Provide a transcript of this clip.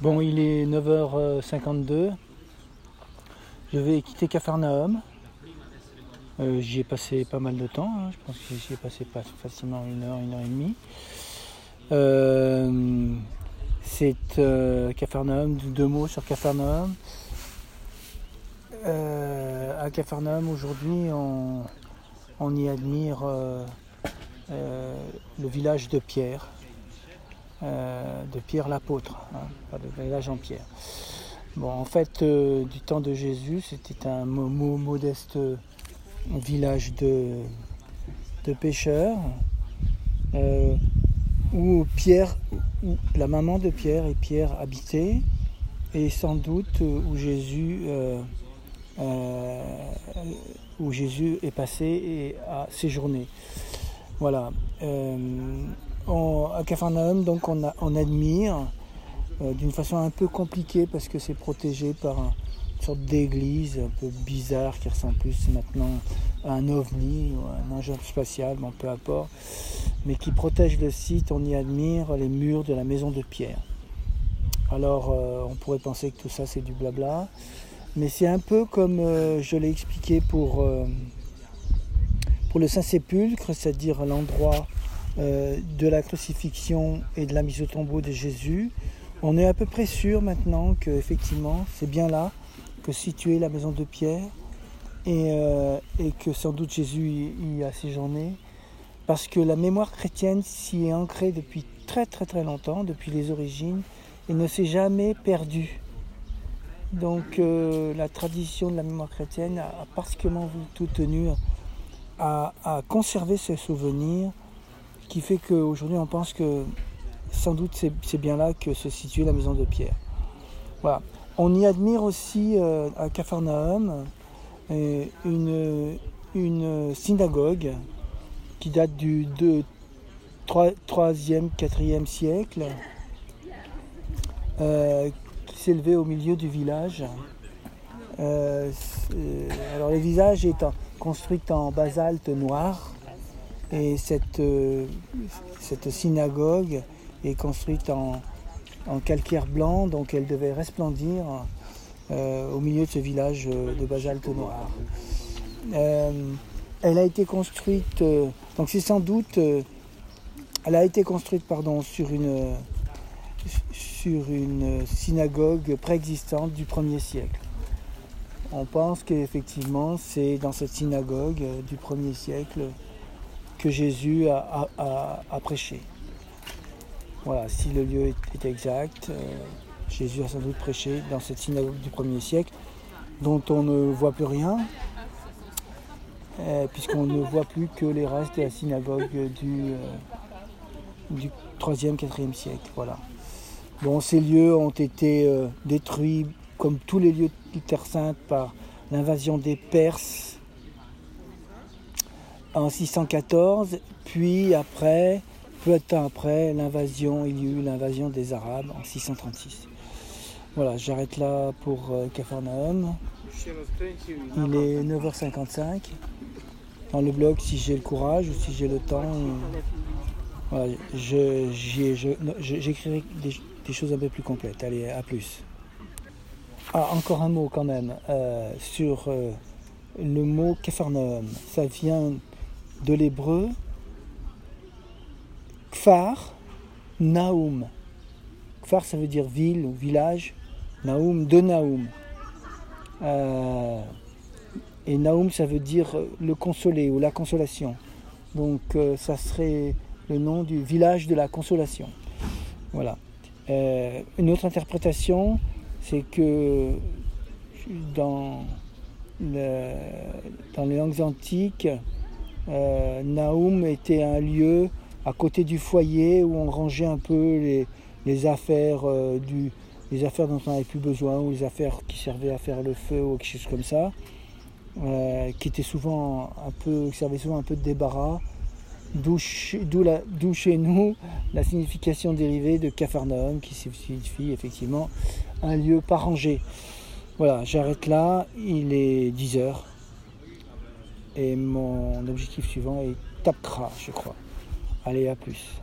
Bon, il est 9h52. Je vais quitter Capharnaüm. J'y ai passé pas mal de temps. Je pense que j'y ai passé facilement une heure et demie. C'est Capharnaüm, deux mots sur Capharnaüm. À Capharnaüm, aujourd'hui, on y admire le village de Pierre l'apôtre, pas le village en pierre. Bon, en fait, du temps de Jésus, c'était un modeste village de pêcheurs, où la maman de Pierre et Pierre habitaient, et sans doute où Jésus est passé et a séjourné. Voilà. À Capharnaüm, donc, on admire d'une façon un peu compliquée parce que c'est protégé par une sorte d'église un peu bizarre qui ressemble plus maintenant à un ovni ou à un engin spatial, bon, peu importe, mais qui protège le site. On y admire les murs de la maison de Pierre. Alors on pourrait penser que tout ça c'est du blabla, mais c'est un peu comme je l'ai expliqué pour le Saint-Sépulcre, c'est-à-dire l'endroit de la crucifixion et de la mise au tombeau de Jésus. On est à peu près sûr maintenant que effectivement c'est bien là que située la maison de Pierre et que sans doute Jésus y a séjourné, parce que la mémoire chrétienne s'y est ancrée depuis très très très longtemps, depuis les origines, et ne s'est jamais perdue. Donc la tradition de la mémoire chrétienne a particulièrement tout tenu à conserver ce souvenir, qui fait qu'aujourd'hui on pense que sans doute c'est bien là que se situe la maison de Pierre. Voilà. On y admire aussi à Capharnaüm une synagogue qui date du 3e, 4e siècle, qui s'élevait au milieu du village. Alors le village est construit en basalte noir, et cette synagogue est construite en calcaire blanc, donc elle devait resplendir au milieu de ce village de basalte noir. Elle a été construite, donc c'est sans doute, elle a été construite sur une synagogue préexistante du 1er siècle. On pense qu'effectivement c'est dans cette synagogue du 1er siècle que Jésus a prêché. Voilà, si le lieu est exact, Jésus a sans doute prêché dans cette synagogue du 1er siècle, dont on ne voit plus rien, puisqu'on ne voit plus que les restes de la synagogue du 3e, 4e siècle. Voilà. Bon, ces lieux ont été détruits, comme tous les lieux de Terre Sainte, par l'invasion des Perses en 614, puis après, peu de temps après, il y a eu l'invasion des Arabes en 636. Voilà, j'arrête là pour Capharnaüm. Il est 9h55. Dans le blog, si j'ai le courage ou si j'ai le temps, voilà, j'écrirai des choses un peu plus complètes. Allez, à plus. Ah, encore un mot quand même sur le mot Capharnaüm. Ça vient de l'hébreu Kfar Naoum. Kfar, ça veut dire ville ou village. Naoum, de Naoum. Et Naoum, ça veut dire le consolé ou la consolation. Donc ça serait le nom du village de la consolation. Voilà. Une autre interprétation, c'est que dans les langues antiques, Naoum était un lieu à côté du foyer où on rangeait un peu les affaires les affaires dont on n'avait plus besoin, ou les affaires qui servaient à faire le feu ou quelque chose comme ça, qui servait souvent un peu de débarras, d'où chez nous la signification dérivée de Capharnaüm, qui signifie effectivement un lieu pas rangé. Voilà, j'arrête là, il est 10h et mon objectif suivant est Tapkra, je crois. Allez, à plus.